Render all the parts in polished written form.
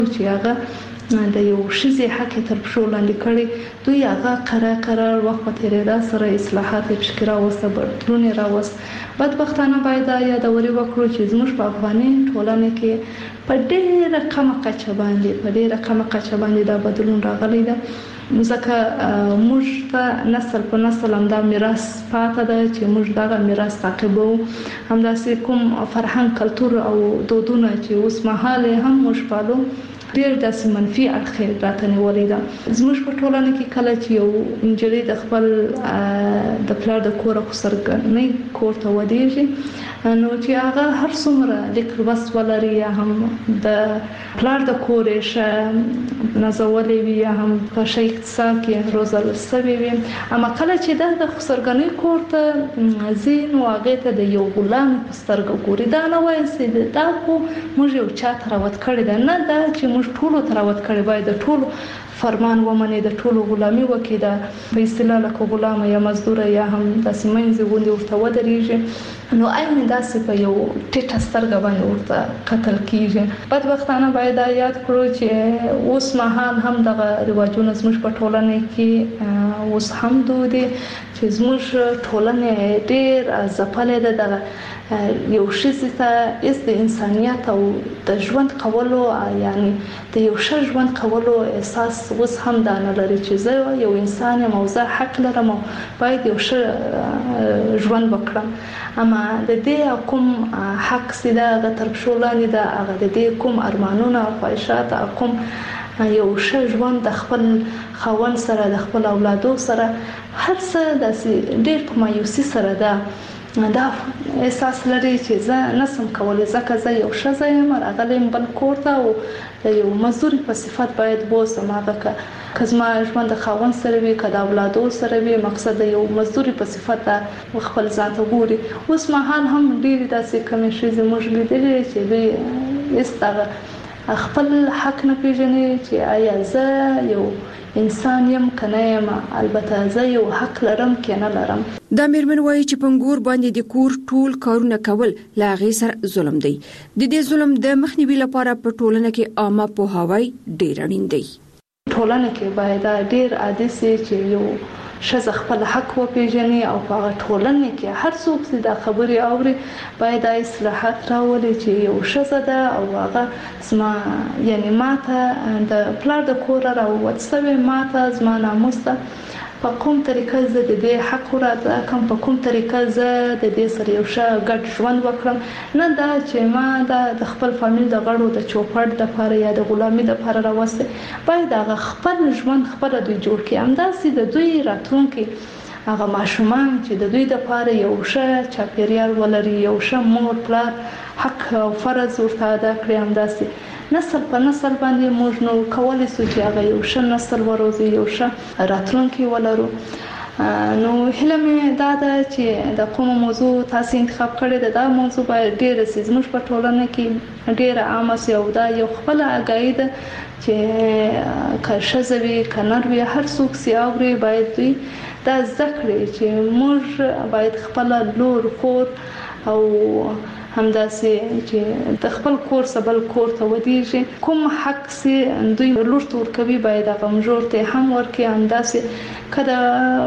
چې هغه د یو ښځې حق تر پښو لاندې کړي، دوی هغه قرار وخت په تېرېدا سره اصلاحات یې پکې راوسته، بدلون یې راوست. بدبختانه باید دا یادوري وکړو چې زموږ په افغاني ټولنه کې په ډېره کمه کچه باندې دا بدلون راغلی ده، ځکه موږ ته نسل په نسل همدا میراث پاتې ده چې موږ دغه میراث تعقیبوو. همداسې کوم فرهنګ، کلتور او دودونه چې اوس مهال هم موږ پالو ډېر داسې منفي اړخ راته نیولی ده. زموږ په ټولنه کې کله چې یو نجلۍ د خپل د پلار د کور او خسرګنۍ کور ته ودېږي، نو چې هغه هر څومره لیک لوست ولري یا هم د پلار د کور یې ښه نازولی وي یا هم په ښه اقتصاد کې روزل سوی وي، اما کله چې د خسرګنۍ کور ته ځي نو هغې ته د یو غلام په سترګه ګوري. دا نه وایي چې دا خو موږ یو چا ته راوت کړې ده، نه، دا چې موږ ټولو ته راوت کړې، باید د ټولو فرمان ومني، د ټولو غلامي وکړي، د په اصطلاح لکه غلامه یا مزدوره یا هم داسې منځې غوندې ورته ودرېږي، نو عین داسې په یو ټیټه سترګه باندې ورته کتل کېږي. بدبختانه باید دا یاد کړو چې اوس مهال هم دغه رواجونه زموږ په ټولنه کې اوس هم دود دي، چې زموږ ټولنه ډېر ځپلې ده. دغه یو ښځې ته هېڅ د انسانیت او د ژوند کولو، یعنی د یو ښه ژوند کولو احساس اوس هم دا نه لري چې زه یو انسان یم او زه حق لرم او باید یو ښه ژوند وکړم. اما د دې کوم حق چې ده هغه تر پښو لاندې ده، هغه د دې کوم ارمانونه او خواهشات او کوم یو ښه ژوند د خپل خاوند سره، د خپل اولادو سره، هر څه داسې ډېر په مایوسي سره ده دا احساس لري چې زه نسم کولی، ځکه زه یو ښځه یم، راغلی یم بل کور ته او د یو مزدوري په صفت باید بوسم. هغه که زما ژوند د خاوند سره وي، که د اولادو سره وي، مقصد د یو مزدوري په صفت خپل ځان ته ګوري. اوس مهال هم ډېرې داسې کمې ښځې موږ لیدلې چې دوی هېڅ دغه خپل حق نه پېژني چې آیا زه یو انسان یم که نه یم، البته زه یو حق لرم که نه لرم. دا میرمن وایي چې پنګور باندې د کور ټول کارونه کول له هغې سره ظلم دی. د دې ظلم د مخنیوي لپاره په ټولنه کې عامه پوهاوی ډېر اړین دی. ټولنه کې باید ډېر عادي سي چې یو ښځه خپل حق وپېژني او په هغه ټولنه کې هر څوک چې دا خبرې اوري باید دا اصلاحات راولي چې یو ښځه ده او هغه زما یعنی ماته د پلار د کوره راووت سوی، ماته زما ناموس ده، په کوم طریقه زه د دې حق وراده کوم، په کوم طریقه زه د دې سره یو ښه ګډ ژوند وکړم، نه دا چې ما د خپل فامیل د غړو د چوپړ دپاره یا د غلامي دپاره راوستی. باید هغه خپل ژوند خپله دوی جوړ کړي، همداسې د دوی راتلونکي هغه ماشومان چې د دوی دپاره یو ښه چاپېریال ولري، یو ښه مور پلار حق او فرض ورته ادا کړي، همداسې نسل په نسل باندې موږ نو کولی شو چې هغه یو ښه نسل وروزي، یو ښه راتلونکی ولرو. نو هیله مې دا ده چې د کومه موضوع تاسو انتخاب کړې ده، دا موضوع باید ډېره سي زموږ په ټولنه کې ډېره عامه سي او دا یو خپله اګاهي ده چې که ښځه وي که نر وي هر څوک سي اوري، باید دوی دا زده کړي چې موږ باید خپله لور خور او همداسې چې د خپل کور څخه بل کور ته ودېږي، کوم حق چې دوی لور ته ورکوي باید هغه مژور ته هم ورکړي. همداسې که د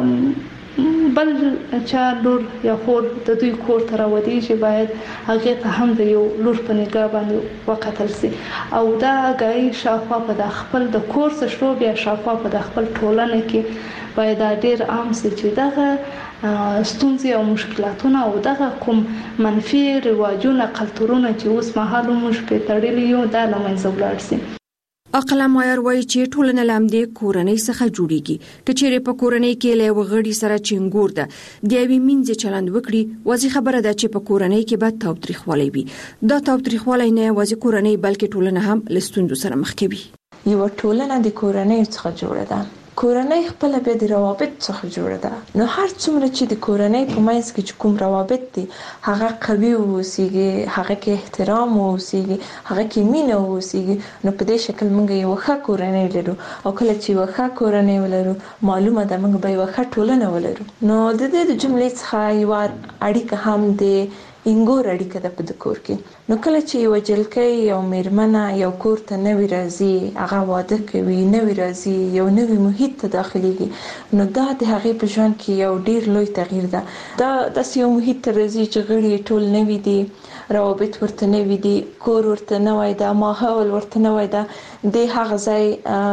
بل چا لور یا خور د دوی کور ته راودېږي باید هغې ته هم د یو لور په نګاه باندې وکتل سي او دا اګاهي شاوخوا په د خپل د کور څخه شروع بیا شاوخوا په د خپل ټولنه کې باید دا ډېر عام سي چې دغه ستونزې او مشکلاتونه او دغه کوم منفي رواجونه کلتورونه چې اوس مهال موږ پرې تړلي یو دا له منځه ولاړ سي. عقله مایر وایي چې ټولنه له همدې کورنۍ څخه جوړیږي. که چیرې په کورنۍ کې له یوه غړي سره چنګور ده د یوې مینځې چلند وکړي، واضح خبره ده چې په کورنۍ کې به تاوتریخوالی وي. دا تاوتریخوالی نه یوازې کورنۍ بلکې ټولنه هم له ستونزو سره مخ کوي. یوه ټولنه د کورنۍ څخه جوړه ده، کورنۍ خپل بیا د روابط څخه جوړه ده. نو هر څومره چې د کورنۍ په منځ کې چې کوم روابط دي هغه قوي واوسیږي، هغه کې احترام واوسیږي، هغه کې مینه واوسیږي، نو په دې شکل موږ یو ښه کورنۍ لرو. او کله چې یو ښه کورنۍ ولرو معلومه ده موږ به یو ښه ټولنه ولرو. نو د دې د جملې څخه یو اړیکه هم د انګور اړیکه ده په کور کې. نو کله چې یو جلکې یو میرمنه یو کور ته نوی راځي، هغه واده کوي، نوی راځي، یو نوی محیط ته داخليږي، نو دا د هغې په ژوند کې یو ډیر لوی تغییر ده. دا داسې یو محیط ته راځي چې غړي ټول نوی دي، روابط ورته نوی دي، کور ورته نوی ده، ماحول ورته نوی ده. د هغه ځای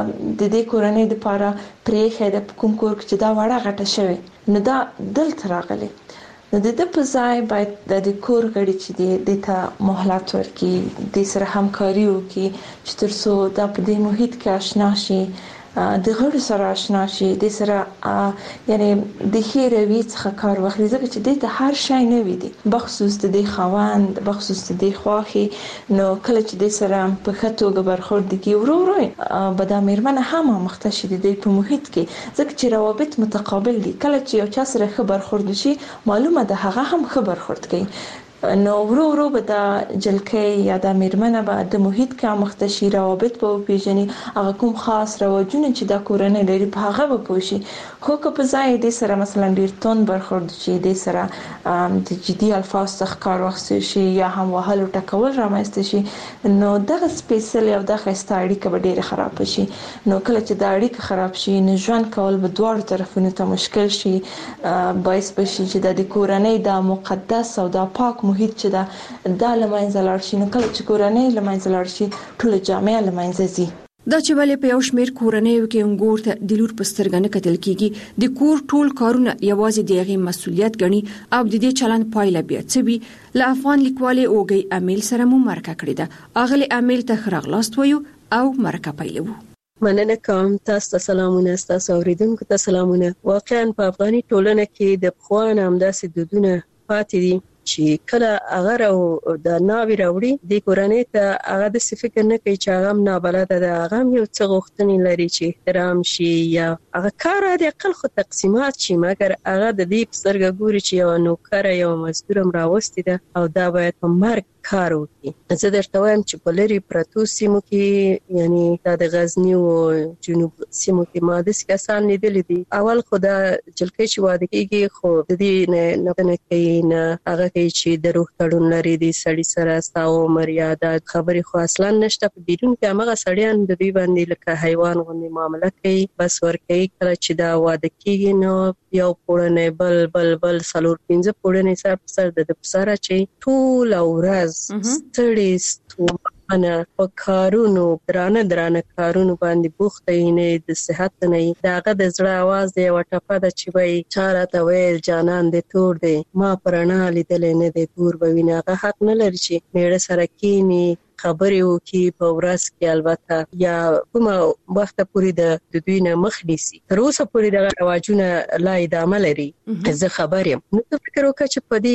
د دې کورنۍ لپاره پرېښی ده په کوم کور کې چې دا وړه غټه شوې، نو دا دلته راغلی. نو د دې په ځای باید د کور غړي چې د ته مهلت ورکړي، د سره همکاري وکړي چې ترڅو دا په دې محیط کې آشنا شي، د غړو سره آشنا شي، د سره یعنی د خیر وی څخه کار واخلي، ځکه چې د هر شی نه وي دي بخصوص د خوند، بخصوص د خواخي. نو کله چې د سره په خطوګه برخورد کی ورو به د میرمنه هم مختشي د په محیط کې، ځکه چې روابط متقابل دي. کله چې یو چا سره خبر برخورد شي، معلومه ده هغه هم خبر برخورد کوي. نو ورو به د جلکې یا د میرمنه به د محیط کې مختشي، روابط به پیژني، هغه کوم خاص رواجونه چې د کورنۍ لري په هغه به پوښي. خو که په ځای د سره مثلا ډیر تون برخورد شي، د سره د جدي الفاظ څخه کار واخیستل شي یا هم وهلو ټکول رامنځته شي، نو دغه سپیشل او دغه اړیکه به ډیره خراب شي. نو کله چې دا اړیکه خراب شي، نو ژوند کول به دواړو طرفونو ته مشکل شي، باعث بشي چې د کورنۍ د مقدس او د پاک محیط چې دا لمنځه لاړ شي. نو کله چې کورنۍ لمنځه لاړ شي، ټول جامعه لمنځه ځي. دا چې ولې په یو شمېر کورنیو کې انګور ته د لور په سترګه نه کتل کیږي، د کور ټول کارونه یوازې د هغې مسؤلیت ګڼي او د دې چلند پایله بیا څه وي. له افغان لیکوالې اوږۍ امیل سره مو مرکه کړې ده. اغلې امیل ته ښه راغلاست وایو او مرکه پیلوو. مننه کوم. تاسو ته سلامونه، تاسو اوریدونکو ته سلامونه. واقعا په افغاني ټولنه کې د پخوانه همداسې دودونه پاتې دي چې کله هغه او د ناوی راوړي د کورنۍ ته هغه د فکر نه کوي چې هغه نابلده ده، هغه یو څه غوښتنې لري چې احترام شي یا هغه کار د عقل خو تقسیمات شي، مګر هغه د دې په سترګه ګوري چې یو نوکر یو مزدور هم راوستي ده او دا باید په مرګ کار وکړي. زه درته وایم چې په لري پرتو سیمو کې، یعنی دا د غزنی او جنوب سیمو کې ما داسې کسان لیدلي دي. اول خو دا جلکې چې واده کېږي، خو د دې نه کوي نه هغه کوي چې د روح تړون لري د سړي سره، ستا عمر یا دا خبرې خو اصلا نشته. په بیرون کې همغه سړیان د دوی باندې لکه حیوان غوندې معامله کوي، بس ورکوي. کله چې دا واده کېږي، نو یو پوړنی بل 4-5 پوړنی سر په سر د پسره چې ټول ورځ ستړي ستومانه په کارونو، درانه کارونو باندې بوخته یې، نه د صحت نه یې. داغه د زړه आवाज دی یو ټپه ده چې وایي چاره ته ویل جانان دې تور دی، ما پرانا لیدلې نه دی تور به وینه. هغه حق نه لري چې میړه سره کینی خبرې وکړي په ورځ کې، البته یا کومه وخت پورې د دوی نه مخ نیسي. تر اوسه پورې دغه رواجونه لا ادامه لري. زه خبر یم. نو فکر وکړه چې په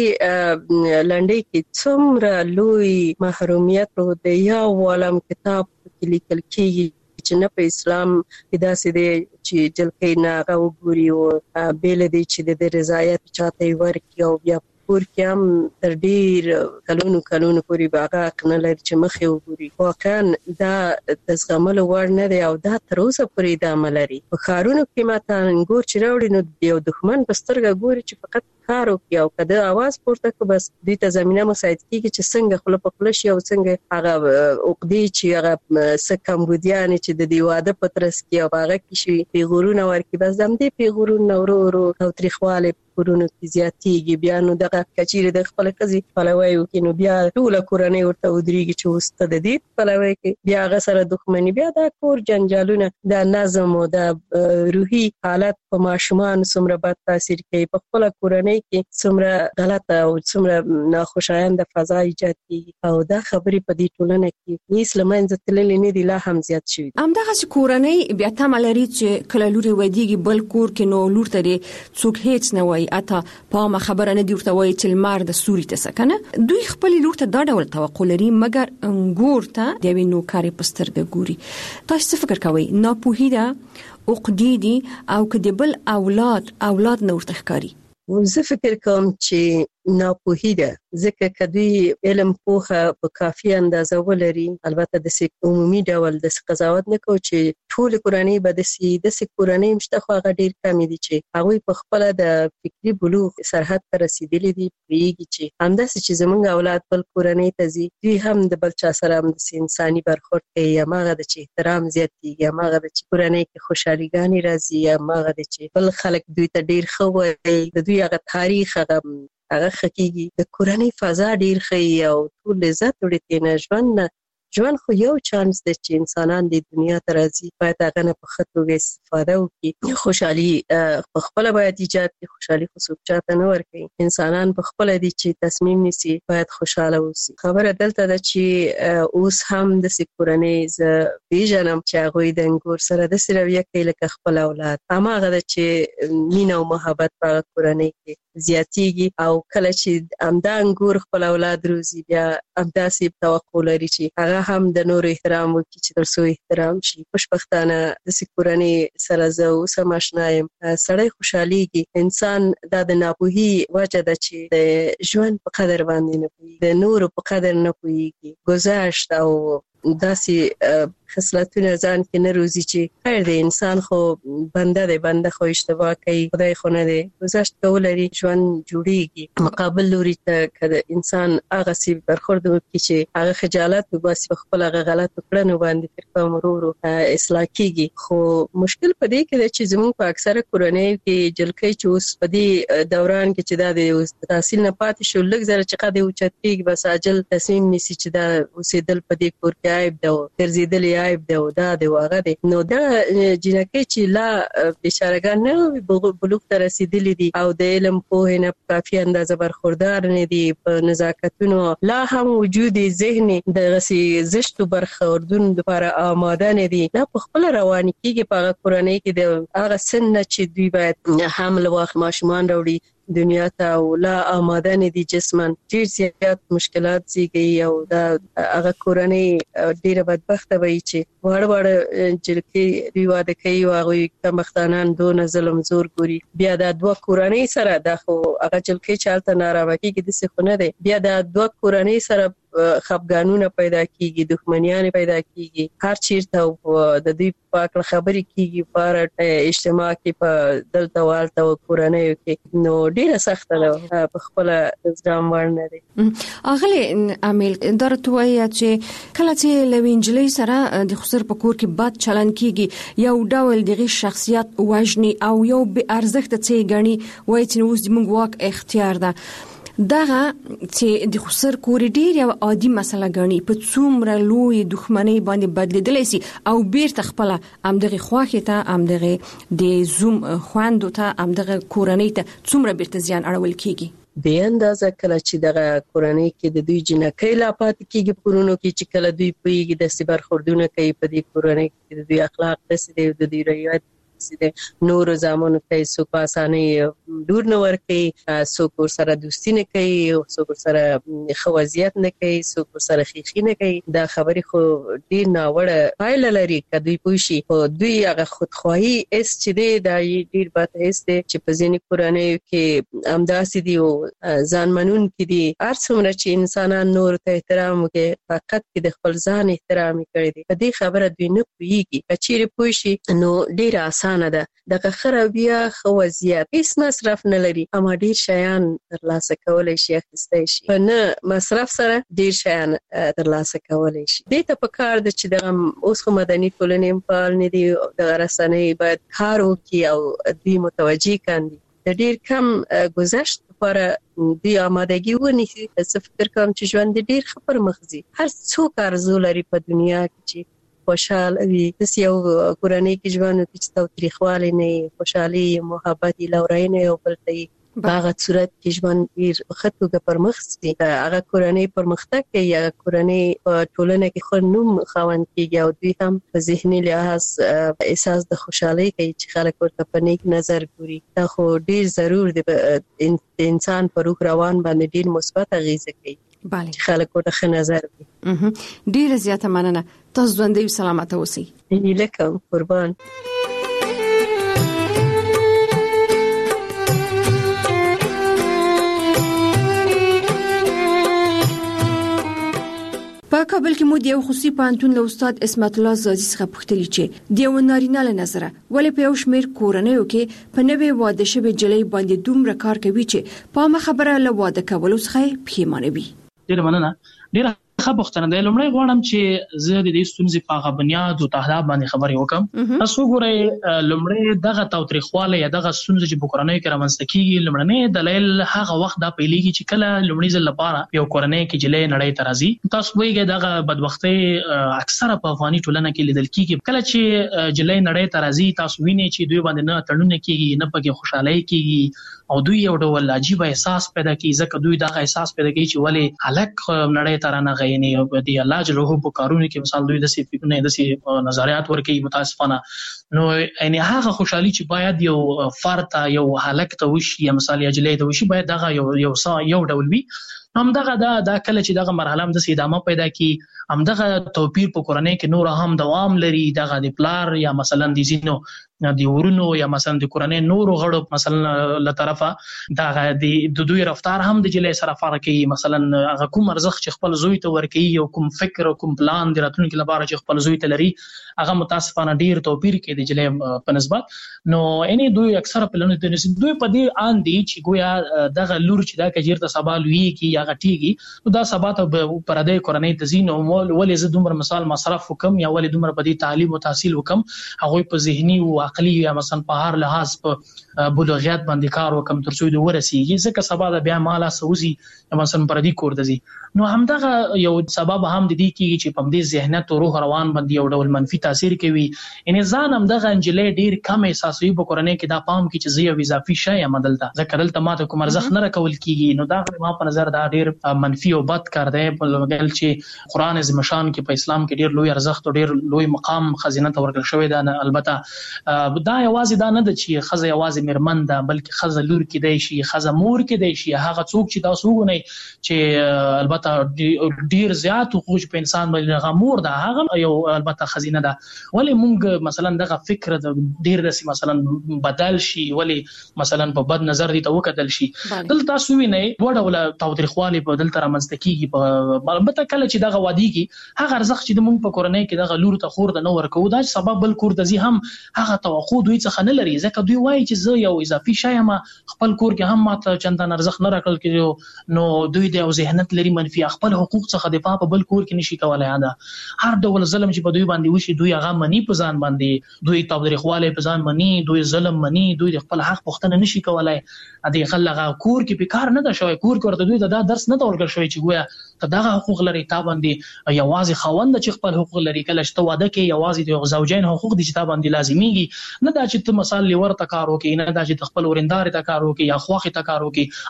دې لنډۍ کې څومره لوی محرومیت د یو عالم کتاب کې لیکل کېږي چې نه په اسلام کې داسې دی چې جلکې نه هغه وګوري او بېله دی چې د رضایت چاته یې ورکړي، او بیا کور کې هم تر ډیر کلونو پورې به هغه حق نه لري چې مخې وګوري. واقعا دا د زغملو وړ نه دی او دا تر اوسه پورې ادامه لري. په ښارونو کې ماته انګور چې راوړي، نو یو دښمن په سترګه ګوري چې فقط کار وکړي، او که د اواز پورته کړو بس دوی ته زمینه مساعد کېږي چې څنګه خوله په خوله شي او څنګه هغه عقدې چې هغه څه کمبودیانې چې د دې واده په ترڅ کې او هغه کې شي پیغورونه ورکړي، بس د همدې پیغورونه ورو تاوتریخوالی کورونو کې زیاتېږي. بیا نو دغه کچیرې د خپل ښځې پلوی وکړي، نو بیا ټوله کورنۍ ورته ودرېږي چې اوس ته د دې پلوی کې بیا هغه سره دښمني، بیا دا کور جنجالونه، دا نظم او دا روحي حالت په ماشومان څومره بد تاثیر کوي. په خپله کورنۍ کې څومره غلطه او څومره ناخوشایند فضا ایجاد کیږي، او دا خبرې په دې ټولنه کې هیڅ له منځه تللې نه دي، لا هم زیات شوي. همدغسې کورنۍ بیا تمه لري چې کله لور یې ودیږي بل کور کې، نو لور ته دې څوک هیڅ نه وایي، اته پامه خبره نه دی ورته وایي چې لمر د سوري ته سکنه. دوی خپل لور ته دا ډول توقع لري، مګر انګور ته د یوې نوکرې په سترګه ګوري. تاسو څه فکر کوئ؟ ناپوهي ده، عقدې دي، او که د بل اولاد نه ورته ښکاري؟ زه فکر کوم چې ناپوهي ده، ځکه که دوی علم پوهه په کافي اندازه ولري، البته د عمومي ډول د قضاوت نه کوو چې ټول کورنۍ به د کورنۍ مشته، خو هغه ډیر کم دي چې هغوی په خپل د فکري بلوغ سرحد ته رسیدلي دي، پوهیږي چې همداسې چې زموږ اولاد بل کورنۍ ته ځي، دوی هم د بل چا سره هم د انساني برخورد کوي، هماغه ده چې احترام زیاتېږي، هماغه ده چې کورنۍ کې خوشحاليګانې راځي، هماغه ده چې بل خلک دوی ته ډیر ښه وایي، د دوی هغه تاریخ هغه ښه کېږي، د کورنۍ فضا ډیر ښه او ټول عزت وړي تېنه ژوند خو یو چانس دی چې انسانان د دنیا ته راځي، باید هغه نه په ښه توګه استفاده وکړي. خوشحالي په خپله باید ایجاد کړي، خوشحالي خو څوک چاته نه ورکوي، انسانان په خپله دي چې تصمیم نیسي باید خوشحاله اوسي. خبره دلته ده چې اوس هم داسې کورنۍ زه پیژنم چې هغوی د انګور سره داسې رویه کوي لکه خپل اولاد، هماغه ده چې مینه او محبت په هغه کورنۍ کې زیاتېږي، او کله چې همدا انګور خپل اولاد روزي، بیا همداسې توقع لري چې هغه هم د نورو احترام وکړي چې تر څو احترام شي. خوشبختانه داسې کورنۍ سره زه اوس هم اشنا یم. سړی خوشحالیږي، انسان دا د ناپوهي وجه ده چې د ژوند په قدر باندې نه پوهېږي، د نورو په قدر نه پوهېږي، گذشت او داسې خصلتونه ځان کې نه روزي چې خیر دی، انسان خو بنده دی، بنده خو اشتباه کوي، خدای خو نه دی، گذشت کولري، ژوند جوړیږي. مقابل لوري ته که انسان هغسې برخورد وکړي چې هغه خجالت وباسي په خپل هغه غلطو کړنو باندې، تر کوم ورو اصلاح کېږي. خو مشکل په دې کې دی چې زموږ په اکثره کورنیو کې جلکۍ چې اوس په دې دوران کې چې دا د تحصیل نه پاتې شو، لږ زره چې قد یې اوچت کېږي، بس عاجل تصمیم نیسي چې دا اوسېدل په دې کور کې عیب ده، ګرځېدل عیب ده او دا دی او هغه دی. نو دا جینکۍ چې لا بیچارهګان نه بلوغ ته رسېدلي دي او د علم پوهې نه په کافي اندازه برخوردار نه دي، په نزاکتونو لا هم وجود ذهن دغسې زشتو برخوردونو لپاره آماده نه دي، دا په خپله روانې کېږي په هغه کورنۍ کې د هغه سن نه چې دوی باید حمل واخلي، ماشومان راوړي دنیا ته، او لا آماده نه دي جسماً، ډېر زیات مشکلات زیږوي. او دا هغه کورنۍ ډېره بدبخته وي چې واړه جلکۍ دوی واده کوي او هغوی کمبختانان دونه ظلم زور ګوري، بیا دا دوه کورنۍ سره، دا خو هغه جلکۍ چې هلته نارامه کېږي داسې خو نه دی، بیا دا دوه کورنۍ سره خفګانونه پیدا کیږي، دښمنیانې پیدا کیږي، هر چیرته د دوی په اړه خبرې کیږي، په اجتماع کې، په دلته والته او کورنیو کې. نو ډیره سخته ده، په خپل زغم وړ نه دی. اغلی امیل درته وایا چې کله چې لوینجلې سره د خسر په کور کې بد چلن کیږي، یو ډول دغه شخصیت وژني او یو به ارزښت څه غني، وایي چې اوس د موږ واک اختیار ده. دغه چې د خسر کور ډیر یو عادي مسله غني، په څومره لوی دښمنۍ باندې بدلیدلی سي او بیرته خپل امدغه خواخه ته، امدغه د زوم خواندو ته، امدغه کورنۍ ته څومره بیرته زیان اړول کیږي. بې اندازه کله چې دغه کورنۍ کې د دوی جنکۍ لا پاتې کېږي کورونو کې، چې کله دوی پوهېږي داسې برخوردونه کوي په دې کورنۍ کې، د دوی اخلاق داسې دی، د دوی رویات نور زامنو ته څوک په اسانۍ لور نه ورکوي، څوک ورسره دوستي نه کوي، څوک ورسره ښه وضعیت نه کوي، څوک ورسره خیښي نه کوي. دا خبرې خو ډېر ناوړه پایله لري که دوی پوه شي. خو دوی هغه خودخواهي حس چې دی دا ډېر بد حس دی چې په ځینې کورنیو کې همداسې دي او ځان منونکي دي. هر څومره چې انسانان نورو ته احترام وکړي، فقط کې د خپل ځان احترام یې کړی دی، په دې خبره دوی نه پوهېږي. که چیرې پوه شي نو ډېره اسانه ده. دغه خرابیا خو وضعیت هیڅ مصرف نه لري، اما ډیر شیان ترلاسه کولای شي، اخیستای شي، په نه مصرف سره ډیر شیان ترلاسه کولای شي. دې ته پکار ده چې دغه اوس خو مدني ټولنې فعال نه دي، دغه رسنۍ باید کار وکړي او دوی متوجه کاندي د ډیر کم گذشت لپاره دوی آمادګي ونیسي. زه فکر کوم چې ژوند ډیر ښه پرمخ ځي. هر څوک آرزو لري په دنیا کې چې خوشحال وي، داسې یو کورنۍ کې ژوند وکړي چې تاوتریخوالی نه وي، خوشحالي، محبت، لورینه یو بل ته وي. په هغه صورت کې ژوند ډېر ښه توګه پرمخ ځي، هغه کورنۍ پرمختګ کوي، هغه کورنۍ په ټولنه کې ښه نوم خاوند کېږي او دوی هم په ذهني لحاظ احساس د خوشحالۍ کوي چې خلک ورته په نیک نظر ګوري. دا خو ډېر ضرور دی، د انسان په روح روان باندې ډېر مثبت اغېزه کوي چې خلک ورته ښه نظر کوي. ډېره زیاته مننه، تاسو ژوندۍ او سلامته اوسئ. هیله کوم، قربان. په کابل کې مو د یو خصوصي پوهنتون له استاد اسمت الله زازي څخه پوښتنه چې د یو نارینه له نظره ولې په یو شمېر کورنیو کې په نوې واده شوې جلۍ باندې دومره کار کوي چې په خبره له واده کولو څخه پښیمانه وي. ډېره مننه. ډېره ښه پوښتنه ده. لومړی غواړم چې زه د دې ستونزې په هغه بنیاد او تهداب باندې خبرې وکړم. تاسو وګورئ لومړی دغه تاوتریخوالی یا دغه ستونزې چې په کورنیو کې رامنځته کېږي، لومړنی دلیل هغه وخت دا پیلېږي چې کله لومړي ځل لپاره یو کورنۍ کې جلۍ نړۍ ته راځي. تاسو پوهېږئ دغه بدبختۍ اکثره په افغاني ټولنه کې لیدل کېږي. کله چې جلۍ نړۍ ته راځي تاسو وینئ چې دوی باندې نه تړونه کېږي، نه پکې خوشحالۍ کېږي او دوی یو ډول عجیب احساس پیدا کوي، ځکه دوی دغه احساس پیدا کوي چې ولې هلک نړۍ ته رانغی. یعنی د الله جل جلاله په کارونو کې مثال دوی داسې فکرونه داسې نظریات ورکوي متاسفانه. نو یعنی هغه خوشحالي چې باید یو فرد ته یو هلک ته وشي یا مثال یا جلۍ ته وشي باید دغه یو ډول وي. همدغه دا کله چې دغه مرحله هم داسې ادامه پیدا کړي، همدغه توپیر په کورنۍ کې نور هم دوام لري. دغه د پلار یا مثلا د ځینو د ورونو یا مثلا د کورنۍ نورو غړو مثلا له طرفه دغه د دوی رفتار هم د جلۍ سره فرق کوي. مثلا هغه کوم ارزښت چې خپل زوی ته ورکوي او کوم فکر او کوم پلان د راتلونکي لپاره چې خپل زوی ته لري هغه متاسفانه ډیر توپیر کوي د جلۍ په نسبت. نو یعنی دوی اکثره پلانونه دوی په دې آن دي چې ګویا دغه لور چې دا کجیر ته سبا لویږي یا غټیږي نو دا سبا ته پر دې کورنۍ ته ځینو ولې زه دومره مثال مصرف وکم یا ولې دومره په دې تعلیم او تحصیل وکم، هغه په ذهني او عقلي یا مثلا په هر لحاظ په بلوغیت باندې کار وکم تر څو د ورسیږي، ځکه سبا د بیا مالا سوزي مثلا پر دې کور دزي. نو همدغه یو سبب هم د دې کېږي چې په دې ذهنیت او روح روان باندې یو ډول منفي تاثیر کوي. یعنی ځان همدغه انجلې ډیر کم احساسوي په کورنۍ کې دا پام کې چې زه یو اضافي شی یم دلته، ځکه دلته ماته کوم ارزښت نه راکول کېږي. نو دا ما په نظر دا ډیر منفي او بد کار دی. بل چې قرآن عظیم شان کې په اسلام کې ډیر لوی ارزښت او ډیر لوی مقام خزینه ته ورکړل شوی دی. البته دا یوازې دا نه ده چې خزه یوازې میرمن ده، بلکې خزه لور کې دی شي، خزه مور کې دی شي. هغه څوک چې تاسو وګورئ چې البته ډیر زیات حقوق په انسان باندې غمور ده، هغه یو البته خزینه ده. ولې موږ مثلا دغه فکر ډیر داسې مثلا بدل شي، ولې مثلا په بد نظر دي ته وکتل شي. دلته تاسو وینئ دوه ډوله تاوتریخوالی په دلته رامنځته کېږي. البته کله چې دغه وادېږي هغه ارزښت چې موږ په کورنۍ کې دغه لور ته خور ته نه ورکوو، دا سبب بل کور ته ځي هم هغه توقع دوی څخه نه لري، ځکه دوی وایي چې زه یو اضافي شی یم، خپل کور کې هم ماته چندان ارزښت نه راکړل کېږي. نو دوی د یو ذهنیت لري منفي، خپل حقوق څخه دفاع په بل کور کې نشي کولای. دا هر ډول ظلم چې په دوی باندې وشي دوی هغه مني په ځان باندې، دوی تاوتریخوالی په ځان مني، دوی ظلم مني، دوی د خپل حق پوښتنه نشي کولای. د خلغه کور کې په کار نه ده شوی، کور کې ورته دوی دا درس نه ورکړل شوی چې ګویا ته دغه حقوق لري، تا باندې یوازې خاوند چې خپل حقوق لري. کله چې ته واده کې یوازې د زوجین حقوق دي چې تا باندې لازميږي، نه دا چې ته مثال لور ته کار وکې، نه دا چې خپل ورندار ته کار وکې یا خواخې ته کار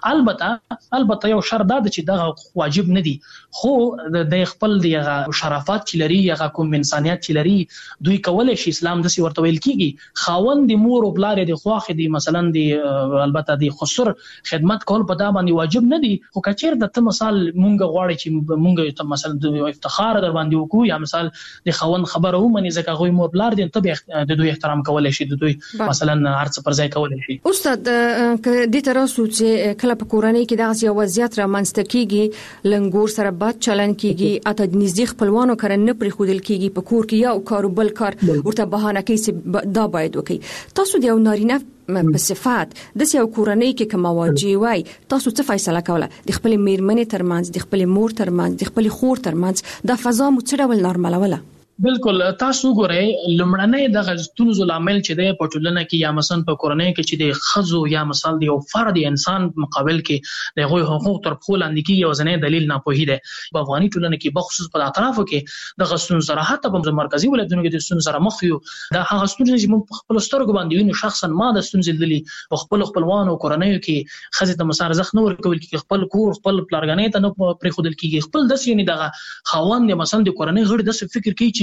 وکې. البته یو شرط دا چې دغه واجب نه دي، خو د خپل د شرافت چې لري یا کوم انسانيت چې لري دوی کولای شي. اسلام د سی ورته ویل کیږي خاوند د مور او بلار د خواخې دي مثلا د البته د خسر خدمت کول په دا باندې واجب نه دي. خو کچیر د ته مثال مونږ غواړي چې مونږ ته مثلا د افتخار در باندې وکړو یا مثال د خاوند خبره ومني ځکه غوي مور بلار دي ته د دوی احترام کولای شي، د دوی مثلا هرڅ پر ځای کولای شي. استاد د تراسو چې کله په کورنۍ کې دغه یو وضعیت رامنځته کیږي، لنګور سره بد چلن کیږي، اته د نږدې خپلوانو کړه نه پرې خودل کیږي، په کور کې یو کار بل کار ورته بهانه کوي چې دا باید وکړي. تاسو د یو نارینه په صفات د یو کورنۍ کې کوم واجب وای تاسو څه فیصله کوله د خپل میرمنې ترمنځ، د خپل مور ترمنځ، د خپل خور ترمنځ د فضا مو څه ډول نارملوله؟ بالکل تاسو ګورئ لمړنۍ د غزتونو لامل چې د پټولنه کې یا مثلا په کورنۍ کې چې د خزو یا مثال د یو فرد انسان مقابل کې د غوي حقوق تر خپل اندکی یو ځنې دلیل نه پوهی دی. په افغاني ټولنه کې بخصوص په اطرافو کې د غزتون سره حتی په مرکزی ولایتونو کې د غزتون سره مخ یو د هغه ستونزې چې موږ خپل سترګو باندې وینو. شخصا ما د ستونزې دلی په خپل خپلوانو کورنۍ کې خزه د مسار زخ نه ورکول کې خپل کور خپل پلارګنې ته نه پرې خودل کېږي. خپل د سینې دغه خاوند مثلا د کورنۍ غړي د فکر کوي چې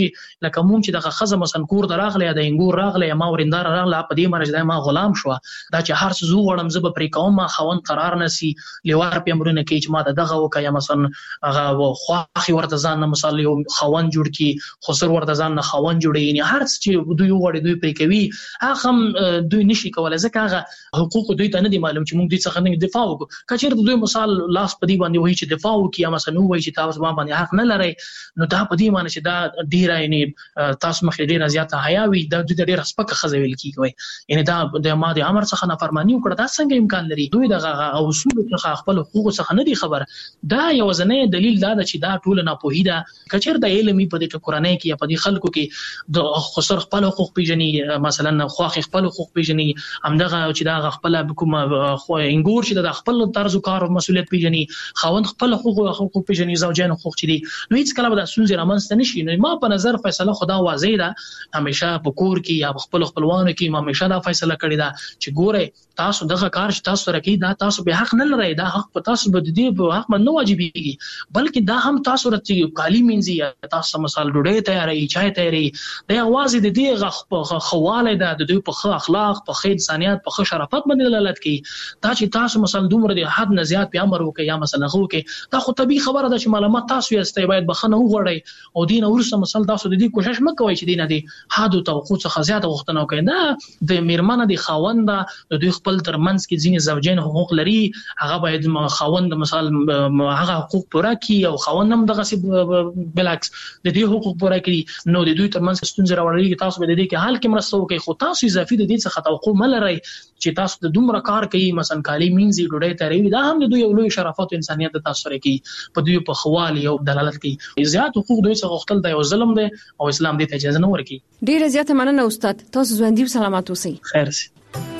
چې لکه مونږ چې دغه خزه مثلا کور دراغله یا د انګور راغله یا ما ورندار راغله په دې مرز ما غلام شو دا چې هر څه زو غړم زب پرې کوم ما خوند قرار نسی لوار په امرونه کې چې ما دغه وکا یا مثلا هغه خواخي ورته ځان مثلا یو خوند جوړ کی خسر ورته ځان نه خوند جوړي یعنی هر څه چې دوی وړي دوی پرې کوي هغه دوی نشي کولای ځکه هغه حقوق دوی ته نه دي معلوم چې مونږ دې څخه نه دفاع وکړو کچېر دوی مثال لاس په دې باندې وایي چې دفاع وکړي یا مثلا وایي چې تاسو باندې حق نه لري نو دا په دې معنی چې دا ډیره یعنی تاسو مخې ډیره زیاته حیا وي دا دوی ډیره سپکه خزه ویل کیږي یعنی دا د ماده امر څخه نافرمانی وکړه دا څنګه امکان لري دوی دغه اصول څخه خپل حقوق څخه نه دي خبر دا یو ځنه دلیل دا چې دا ټول نه پوهی دا کچېر د علمي په دې قرآني کې یا په دې خلکو کې د خسر خپل حقوق پیژني مثلا خواخ خپل حقوق پیژني همدغه چې دا خپل کوم خو انګور چې د خپل طرز کار او مسولیت پیژني خوند خپل حقوق پیژني زوجین حقوق چي دي نو هیڅ کله به د سونځ رامنځته نشي نو ما په نظر فیصله خدا واضح ده همیشه په کور کې یا خپل خپلوانو کې ما همیشه دا فیصله کړې ده چې ګوره تاسو دغه کار چې تاسو سره کوي دا تاسو به حق نه لرئ دا حق په تاسو به دي په حق نه واجبېږي بلکې دا هم تاسو رته کالی منځي یا تاسو مثال ډوډۍ تیاري چای تیاري دا आवाज د دې خواله ده د دوی په اخلاق په خیر انسانيت په شرافت باندې دلالت کوي دا چې تاسو مثلا دومره د حد نه زیات په امر وکي یا مثلا خو کې دا خو طبيعي خبره ده چې معلومات تاسو یې استای باید بخنه وغوړی او دین ورسره مثلا تاسو د دې کوشش مکوئ چې دین دي حد او توقع څخه زیات وختونه کوي دا د میرمنه د خاوند د دوی خپل ترمنځ کې ځینې زوجین حقوق لري هغه باید خاوند مثلا هغه حقوق پوره کړي او خاوند هم دغه بلعکس د دې حقوق پوره کړي نو د دوی ترمنځ ستونزې راوړي تاسو به د دې کې حل کې مرسته وکړي خو تاسو اضافي د دې څخه توقع ملرئ چې تاسو د دومره کار کوي مثلا کالی مینځي ډوډۍ تیاروي دا هم د دوی یو لوی شرافت او انسانيت د تاسو سره کوي په دوی په خوالي او دلالت کوي زیات حقوق دوی څخه غوښتل دا یو ظلم دی او اسلام دې ته اجازه نه ورکوي ډیره زیاته مننه استاد تاسو ژوندۍ او سلامات اوسئ خیر سي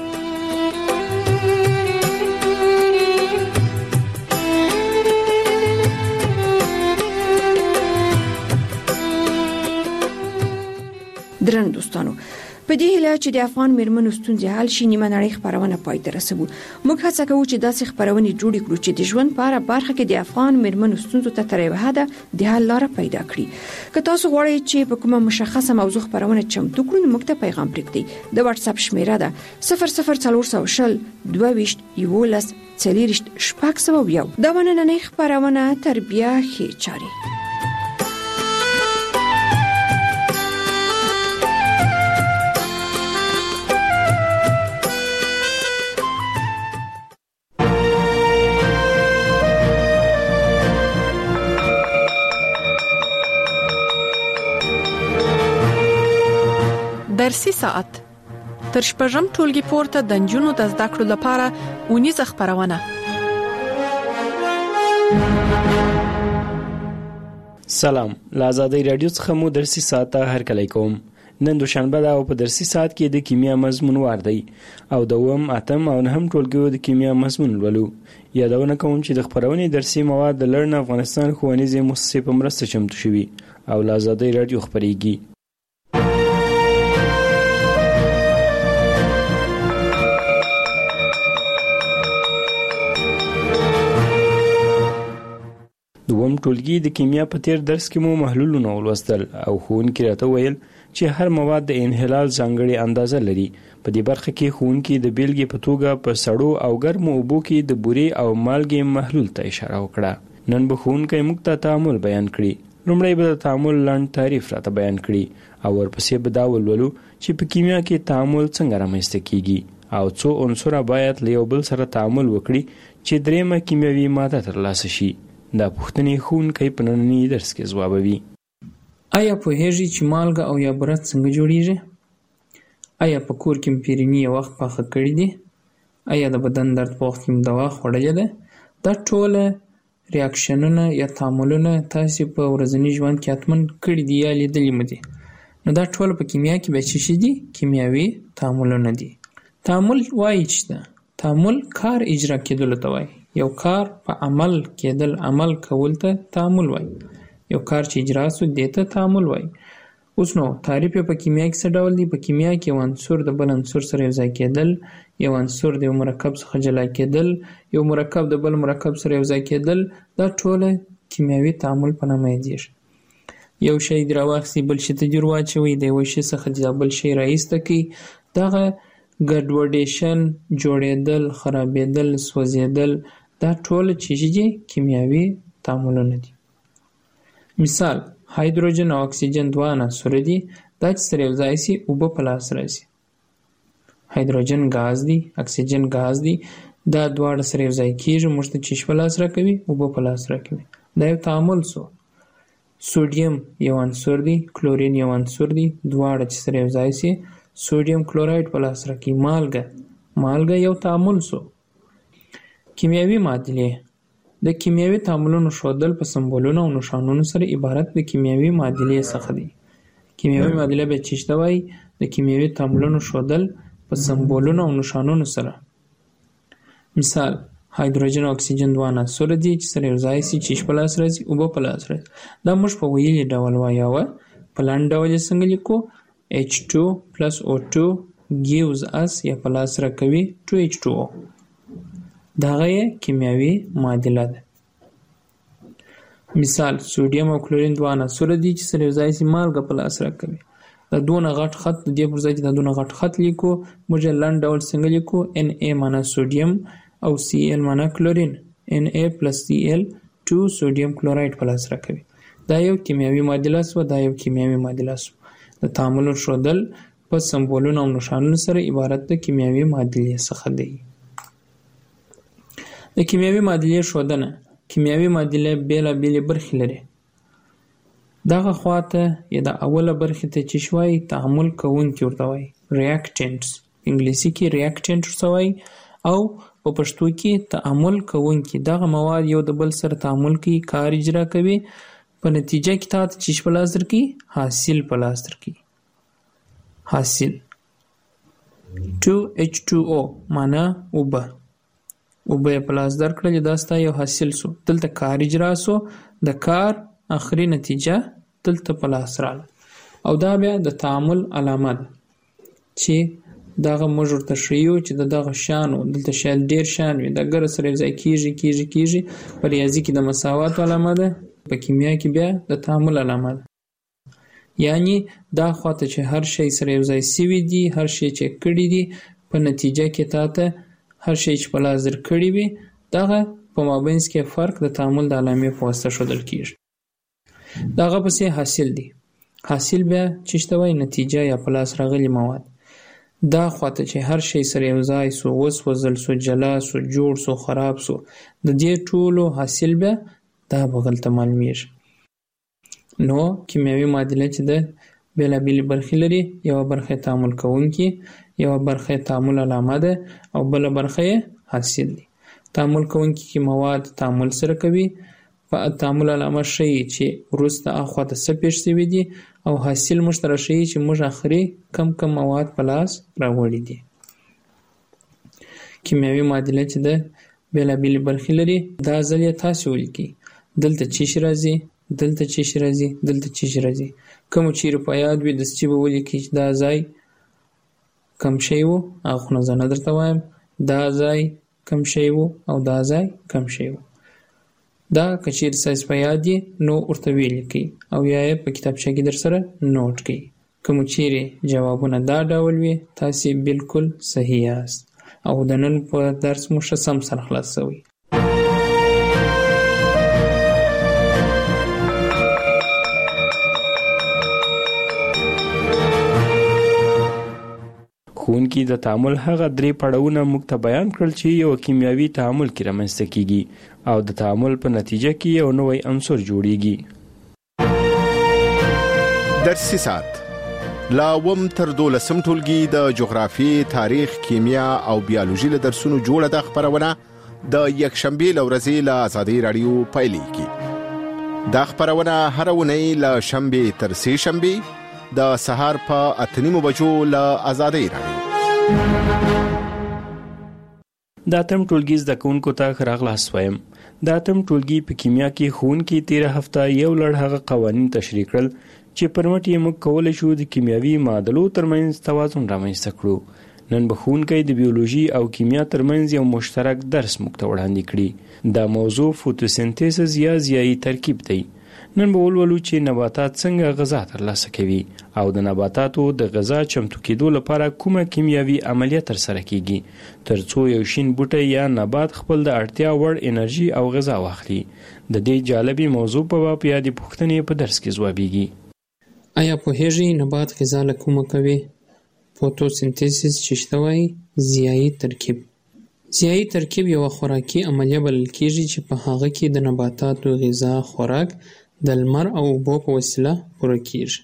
درنو دوستانو په دې هیله چې د افغان میرمنو ستونزې حل شي نیمه نړۍ خبرونه پای ته رسوو موږ هڅه کوو چې داسې خبرونه جوړ کړو چې د ژوند په اړه برخه کې د افغان میرمنو ستونزو ته تر یوه حده د حل لاره پیدا کړي که تاسو غواړئ چې په کومه مشخصه موضوع خبرونه چمتو کړو نو موږ ته پیغام پرېږدئ د واتس اپ شمیره ده 00400 22 11 40 601 دا نننۍ خبرونه تربیه ښې چاري درسي ساعت تر شپږم ټولګي پورته د نجونو د زده کړو لپاره اونیزه خبرونه سلام له آزادۍ رادیو څخه مو درسي ساعت هرکلی کوم نن دوشنبه ده او په درسي ساعت کې د کیمیا مضمون وار دی او دوم اتم او نهم ټولګیو د کیمیا مضمون لولو یادونه کوم چې د خبرونې درسي مواد د لرن افغانستان ښوونیزې مؤسسې په مرسته چمتو شوي او له آزادۍ رادیو خبرېږي دوم ټولګي د کیمیا په تیر درس کې مو محلولونه ولوستل او ښوونکي راته ویل چې هر مواد د انحلال ځانګړې اندازه لري په دې برخه کې ښوونکي د بیلګې په توګه په سړو او ګرمو اوبو کې د بورې او مالګې محلول ته اشاره وکړه نن به ښوونکی موږ ته تعامل بیان کړي لومړی به د تعامل لنډ تعریف راته بیان کړي او ورپسې به دا ولولو چې په کیمیا کې تعامل څنګه رامنځته کیږي او څو عنصره باید له یو بل سره تعامل وکړي چې درېیمه کیمیاوي ماده ترلاسه شي دا پوښتنې ښوونکی په ننني درس کې ځوابوي آیا پوهیږئ چې مالګه او یا بوره څنګه جوړیږي آیا په کور کې پیرني وخت پاخه کړی دي آیا د بدن درد په وخت کې دوا خوړلې ده دا ټول ریاکشنونه یا تعاملونه تاسو په ورځني ژوند کې حتمن کړی دي یا لیدلي مو دي نو دا ټول په کیمیا کې به څه شي دي کیمیاوي تعاملونه دي تعامل وایي چې تعامل کار اجرا کېدل ته وایي یو کار په عمل کېدل عمل کول ته تعامل وایي یو کار چې اجرا شو دې ته تعامل وایي اوس نو تعریف په کیمیا کې څه ډول دی په کیمیا کې یو عنصر د بل عنصر سره یوځای کېدل یو عنصر د یو مرکب څخه جلا کېدل یو مرکب د بل مرکب سره یوځای کېدل دا ټول کیمیاوي تعامل په نامه یادېږي یو شی دې راواخیستئ بل شي ته دې ور واچوئ، د یوه شي څخه دې بل شی راایسته کړئ. دغه ګډوډېشن، جوړېدل، خرابېدل، سوځېدل دا ټول چیزې دي کیمیاوي تعاملونه دي. مثال هایدروجن او اکسیجن دوه عناصر دي، دا چې سره یو ځای شي اوبه په لاس راځي. هایدروجن ګاز دی، اکسیجن ګاز دی، دا دواړه سره یو ځای کېږي، موږ ته چیش په لاس راکوي، اوبه په لاس راکوي. دا یو تعامل سو. سوډیم یو عنصر دی، کلورین یو عنصر دی، دواړه چې سره یو ځای شي سوډیم کلوراید په لاس راکوي. مالګه یو تعامل سو. کیمیاوي معادلې د کیمیاوي تعاملونو ښودل په سمبولونو او نښانونو سره عبارت د کیمیاوي معادلې څخه دی. کیمیاوي معادله به چی ته وایي؟ د کیمیاوي تعاملونو ښودل په سمبولونو او نښانونو سره. مثال هایدروجن او اکسیجن دوه عناصر دي چې سره یو ځای شي چیش په لاس راځي، اوبه په لاس راځي. دا موږ په ویلي ډول وایو. په لنډ ډول یې څنګه لیکو؟ H2 plus O2 gives us یا په لاس راکوي 2H2O. دغه یې کیمیاوي معادله ده. مثال سوډیم او کلورین دوه عناصر دي چې سره یو ځای شي مالګه په لاس راکوي. دا دونه غټ خط د دې پر ځای چې دا دونه غټ خط لیکو، موږ یې لنډ ډول څنګه لیکو؟ Na معنا سوډیم او Cl معنا کلورین. Na plus Cl 2 سوډیم کلوراید په لاس راکوي. دا یو کیمیاوي معادله سوه. د تعاملونو ښودل په سمبولونو او نښانونو سره عبارت د کیمیاوي معادلې څخه دی. د کیمیاوي معادلې ښودنه. کیمیاوي معادله بېلابېلې برخې لري. دغه خواته یا د اوله برخې ته چې وایي تعامل کوونکي ورته وایي ریاکټنټس. انګلیسي کې ریاکټنټ ورته وایي او په پښتو کې تعامل کوونکي. دغه مواد یو د بل سره تعامل کوي، کار اجرا کوي، په نتیجه کې تاسو چې په لاس درکړي حاصل په لاس درکړي. حاصل 2H2O معنا اوبه په لاس درکړل، دا ستا یو حاصل سو. دلته کار اجرا سو، د کار اخري نتیجه دلته په لاس رااله او دا بیا د تعامل علامه ده چې دغه موږ ورته ښیو چې دغه شان دلته شاید ډېر شان وي، دا ګره سره یو ځای کېږي. په ریاضي کې د مساوات علامه ده، په کیمیا کې بیا د تعامل علامه ده. یعنی دا خواته چې هر شی سره یو ځای سوي دي، هر شی چې کړي دي، په نتیجه کې تاته هر شی چې په لاس درکړي وي دغه په مابینځ کې فرق د تعامل د علامې په واسطه ښودل کېږي. دغه پسې حاصل دی. حاصل بیا چې ته وایي نتیجه یا په لاس راغلي مواد. دا خواته چې هر شی سره یو ځای سو، وسوځل سو، جلا سو، جوړ سو، خراب سو، د دې ټولو حاصل بیا دا بغل ته معلومیږي. نو کیمیاوي معادله چې ده بېلابېلې برخې لري. یوه برخه تعامل کوونکي، یوه برخه تعامل علامه ده او بله برخه حاصل دی. تعامل کوونکي کې مواد تعامل سره کوي، په تعامل علامه ښیي چې وروسته اخواته څه پېښ شوي دي او حاصل موږ ته راښیي چې موږ آخري کم مواد په لاس راوړي دي. کیمیاوي معادله چې ده بېلابېلې برخې لري. دا ځل یې تاسې ولیکئ. دلته چیش راځي، دلته چیش راځي، دلته چیش راځي. کوم چیرې په یاد وي دستي به ولیکئ چې دا ځای کم شی و، هغه خو نه زه نه درته وایم، دا ځای کم شی و او دا ځای کم شی و. دا که چیرې ستاسې په یاد یې نو ورته ولیکئ او یا یې په کتابچه کې در سره نوټ کړئ. کوم چیرې جوابونه دا ډول وي تاسې بالکل صحیح یاست او د نن په درس مو ښه سم سره خلاص شوی. ښوونکي د تعامل هغه درې پړاوونه موږ ته بیان کړل چې یو کیمیاوي تعامل کې رامنځته کیږي او د تعامل په نتیجه کې یو نوی عنصر جوړیږي. درسي ساعت لا وم تر 12 ټولګي د جغرافي، تاریخ، کیمیا او بیولوژي له درسونو جوړه د خبرونه د یکشنبه لورځي له آزادۍ رادیو پایلیږي. دا خبرونه هر ونی له شنبه تر سه شنبه د سهار په 8:30 بجو له آزادۍ رادیو. د اتم ټولګي زده کوونکو ته ښه راغلاست وایم. د اتم ټولګي په کیمیا کې ښوونکي تېره هفته یو لړ هغه قوانین تشریح کړل چې پر مټ یې موږ کولی شو د کیمیاوي معادلو ترمنځ توازن رامنځته کړو. نن به ښوونکی د بیولوژي او کیمیا ترمنځ یو مشترک درس موږ ته وړاندې کړي. دا موضوع فوتوسنتیسز یا ضیایي ترکیب دی. نن به ولولو چې نباتات څنګه غذا ترلاسه کوي او د نباتاتو د غذا چمتو کېدو لپاره کومه کیمیاوي عملیه ترسره کیږي ترڅو یو شین بوټی یا نبات خپل د اړتیا وړ انرژي او غذا واخلي. د دې جالبي موضوع په باب یادې پوښتنې په درس کې ځوابیږي. آیا پوهیږئ نبات غذا له کومه کوي؟ فوتوسنتیسیس چې شته وایي ضیایي ترکیب. ضیایي ترکیب یوه خوراکي عملیه بلل کېږي چې په هغه کې د نباتاتو غذا خوراک د لمر او اوبو په وسیله پوره کېږي.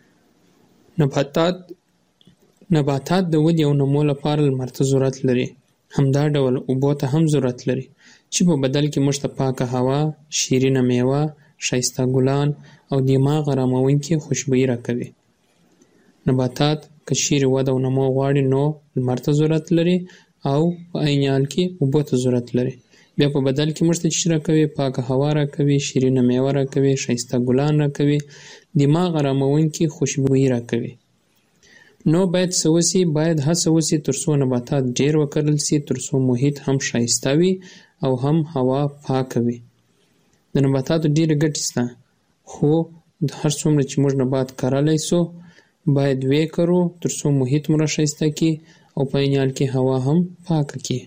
نباتات د ودې او نمو لپاره لمر ته ضرورت لري. همدا ډول اوبو ته هم ضرورت لري چې په بدل کې موږ ته پاکه هوا، شیرینه میوه، ښایسته ګلان او دماغ اراموونکې خوشبويي راکوي. نباتات که چیرې وده او نمو غواړي نو لمر ته ضرورت لري او په عین حال کې اوبو ته ضرورت لري. بیا په بدل کې موږ ته چې راکوي پاکه هوا راکوي، شیرینه میوه راکوي، ښایسته ګلان راکوي، دماغ اراموونکې خوشبويي راکوي. نو باید څه وسي؟ باید هڅه وسي ترڅو نباتات ډیر وکرل سي ترڅو محیط هم ښایسته وي او هم هوا پاکه وي. د نباتاتو ډیرې ګټې شته خو هر څومره چې موږ نبات کرلی سو باید ویې کرو ترڅو محیط مو راښایسته کړي او په عین حال کې هوا هم پاکه کړي.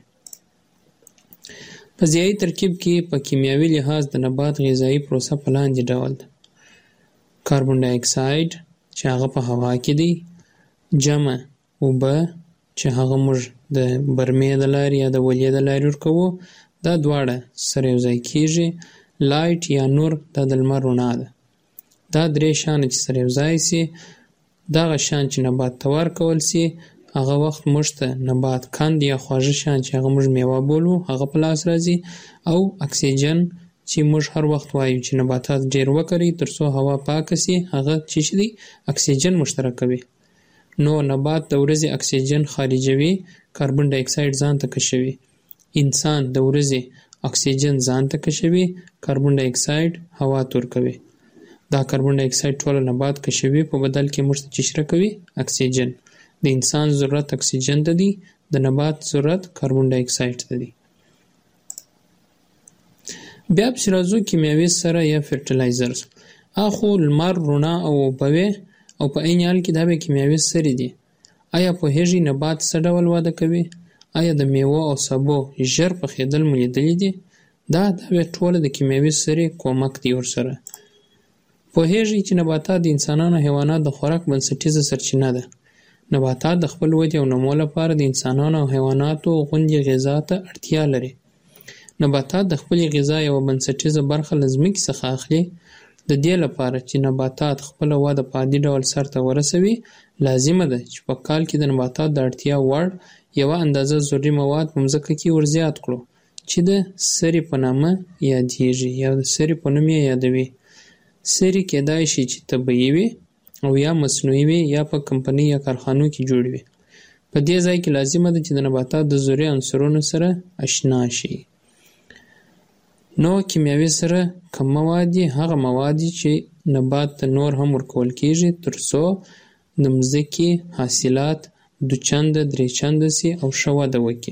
په ضیایي ترکیب کې په کیمیاوي لحاظ د نبات غذایي پروسه په لاندې ډول ده. کاربن ډای اکساید چې هغه په هوا کې دی، جمع اوبه چې هغه موږ د برمې د لارې یا د ولې د لارې ورکوو، دا دواړه سره یو ځای کېږي. لایټ یا نور دا د لمر رڼا ده. دا درې شیان چې سره یو ځای سي دغه شیان چې نبات ته ورکول سي هغه وخت موږ ته نبات کند یا خواږه شیان چې هغه موږ میوه بولو هغه په لاس راځي او اکسیجن چې موږ هر وخت وایو چې نباتات ډیر وکړي ترڅو هوا پاکه سي هغه چې دی اکسیجن مشترکوي. نو نبات د ورځې اکسیجن خارجوي، کاربن ډای اکساید ځان ته کشوي. انسان د ورځې اکسیجن ځان ته کشوي، کاربن ډای اکساید هوا تور کوي. دا کاربن ډای اکساید ټول نبات کشوي، په بدل کې موږ ته چې راکوي اکسیجن. د انسان ضرورت اکسیجن ته دی، د نبات ضرورت کاربن ډای اکساید ته دی. بیا پسې راځو کیمیاوي سره یا فرټیلایزرز. اخو لمر، رڼا او اوبه او په عین حال کې دا به کیمیاوي سرې دي. آیا پوهیږئ نبات څه ډول وده کوي؟ آیا د میوه او سبو ژر پخېدل مو لیدلي دي؟ دا به ټوله د کیمیاوي سرې کومک دی ورسره. پوهیږئ چې نباتات د انسانانو او حیواناتو د خوراک بنسټیزه سرچینه ده. نباتات د خپل ودې او نمو لپاره د انسانانو او حیواناتو غوندې غذا ته اړتیا لري. نباتات د خپلې غذا یوه بنسټیزه برخه له ځمکې څخه اخلي. د دې لپاره چې نباتات خپله وده په عادي ډول سرته ورسوي لازمه ده چې په کال کې د نباتات د اړتیا وړ یوه اندازه ضروري مواد په مځکه کې ورزیات کړو چې د سرې په نامه یادیږي یا د سرې په نوم یې یادوي. سرې کېدای شي چې طبیعي وي او یا مصنوعي وي یا په کمپنۍ یا کارخانو کې جوړ وي. په دې ځای کې لازمه ده چې د نباتات د ضروري عنصرونو سره آشنا شي. نو کیمیاوي سره کوم مواد دي؟ هغه مواد دي چې نبات ته نور هم ورکول کېږي ترڅو د مځکې حاصلات 2 چنده 3 چنده سي او ښه وده وکړي.